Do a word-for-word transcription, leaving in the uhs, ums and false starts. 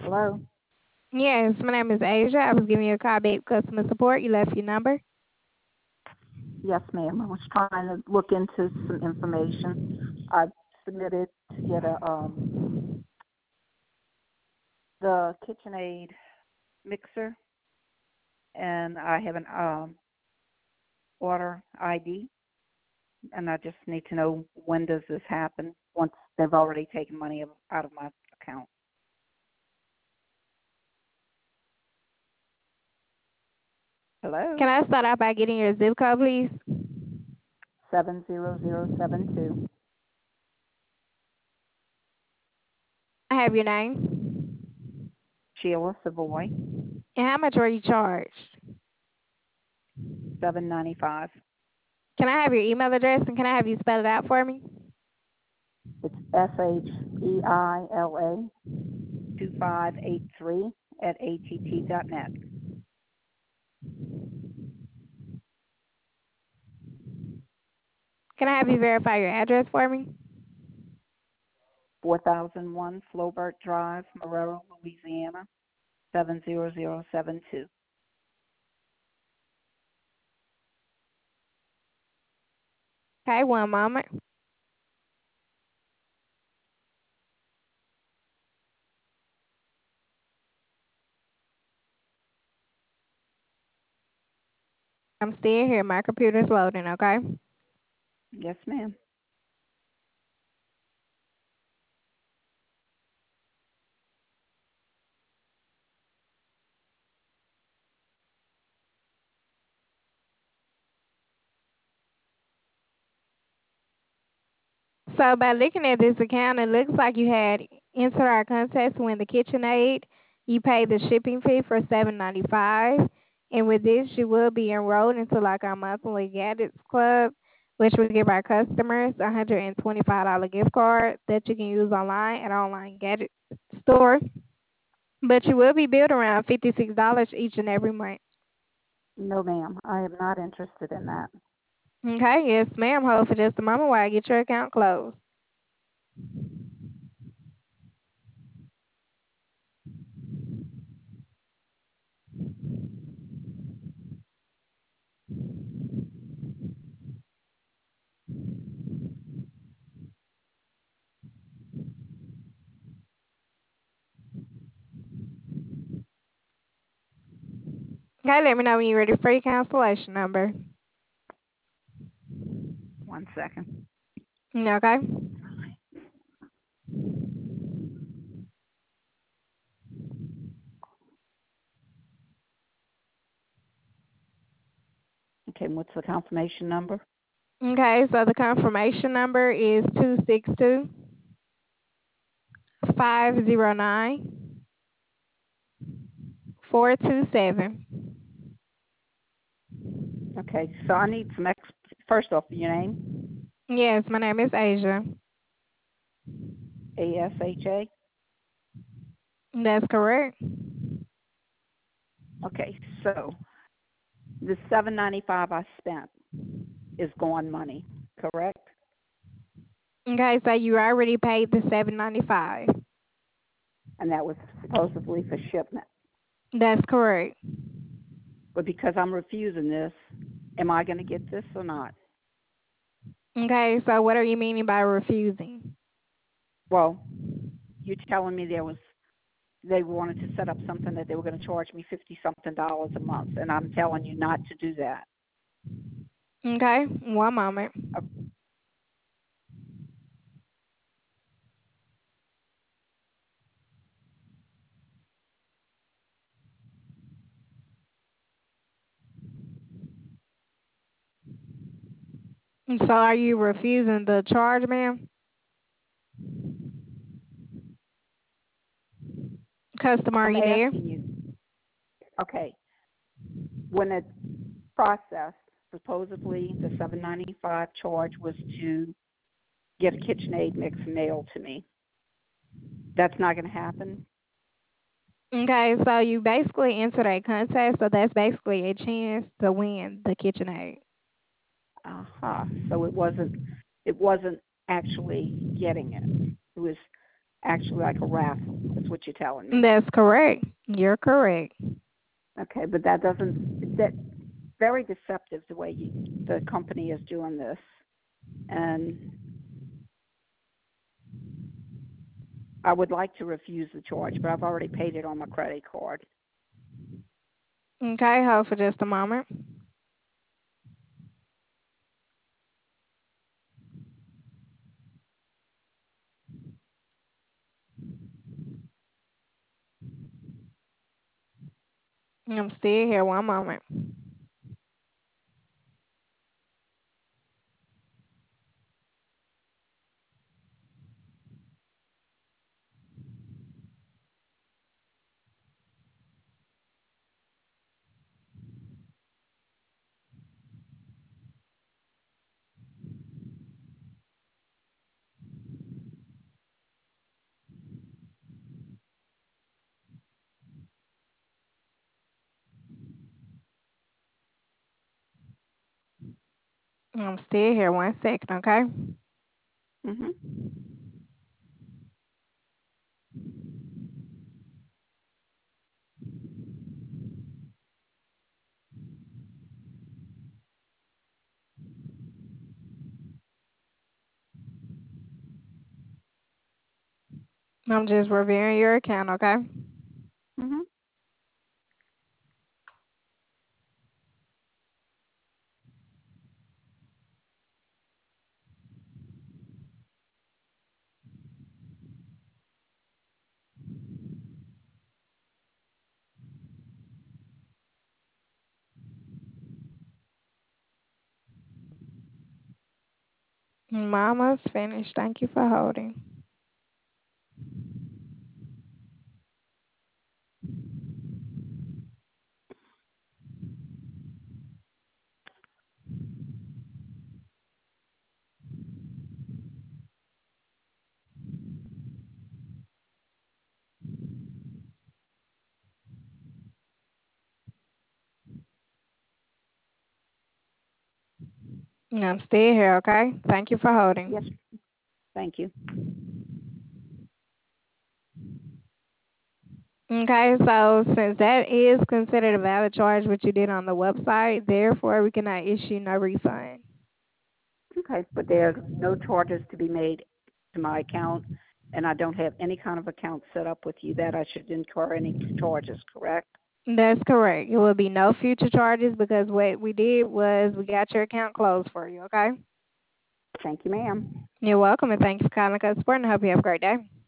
Hello? Yes, my name is Asia. I was giving you a call back customer support. You left your number. Yes, ma'am. I was trying to look into some information. I submitted to get a um the KitchenAid mixer, and I have an um order I D, and I just need to know when does this happen once they've already taken money out of my account. Hello? Can I start out by getting your zip code, please? Seven zero zero seven two. I have your name. Sheila Savoy. And how much were you charged? Seven ninety five. Can I have your email address and can I have you spell it out for me? It's S H E I L A two five eight three at A T T dot net. Can I have you verify your address for me? four thousand one Flobert Drive, Marrero, Louisiana, seven zero zero seven two. Okay, one moment. I'm still here. My computer's loading, okay? Yes, ma'am. So by looking at this account, it looks like you had entered our contest to win the KitchenAid. You paid the shipping fee for seven ninety five, and with this, you will be enrolled into like our monthly gadgets club, which will give our customers a hundred and twenty five dollar gift card that you can use online at our online gadget store. But you will be billed around fifty six dollars each and every month. No, ma'am. I am not interested in that. Okay, yes, ma'am. Hold for just a moment while I get your account closed. Okay, let me know when you're ready for your cancellation number. One second. Okay. Okay, what's the confirmation number? Okay, so the confirmation number is two six two five zero nine four two seven. Okay, so I need some ex. First off, your name? Yes, my name is Asia. A S H A. That's correct. Okay, so the seven ninety five I spent is gone money, correct? Okay, so you already paid the seven ninety five. And that was supposedly for shipment. That's correct. But because I'm refusing this, am I going to get this or not? Okay, so what are you meaning by refusing? Well, you're telling me there was they wanted to set up something that they were going to charge me fifty something dollars a month, and I'm telling you not to do that. Okay, one moment. Uh, So are you refusing the charge, ma'am? Customer, are I'm you there? asking you, okay, when it's processed, supposedly the seven ninety-five charge was to get a KitchenAid mix mailed to me. That's not going to happen. Okay, so you basically entered a contest, so that's basically a chance to win the KitchenAid. Uh-huh. So it wasn't it wasn't actually getting it. It was actually like a raffle. That's what you're telling me. That's correct. You're correct. Okay, but that doesn't, that very deceptive the way you, the company is doing this. And I would like to refuse the charge, but I've already paid it on my credit card. Okay, hold for just a moment. I'm still here. One moment. I'm still here. One second, okay? Mm-hmm. I'm just reviewing your account, okay? Mm-hmm. Mama's finished. Thank you for holding. I'm still here, okay? Thank you for holding. Yes. Thank you. Okay, so since that is considered a valid charge, what you did on the website, therefore we cannot issue no refund. Okay, but there are no charges to be made to my account, and I don't have any kind of account set up with you that I should incur any charges, correct? That's correct. It will be no future charges because what we did was we got your account closed for you, okay? Thank you, ma'am. You're welcome, and thanks for calling us support, and I hope you have a great day.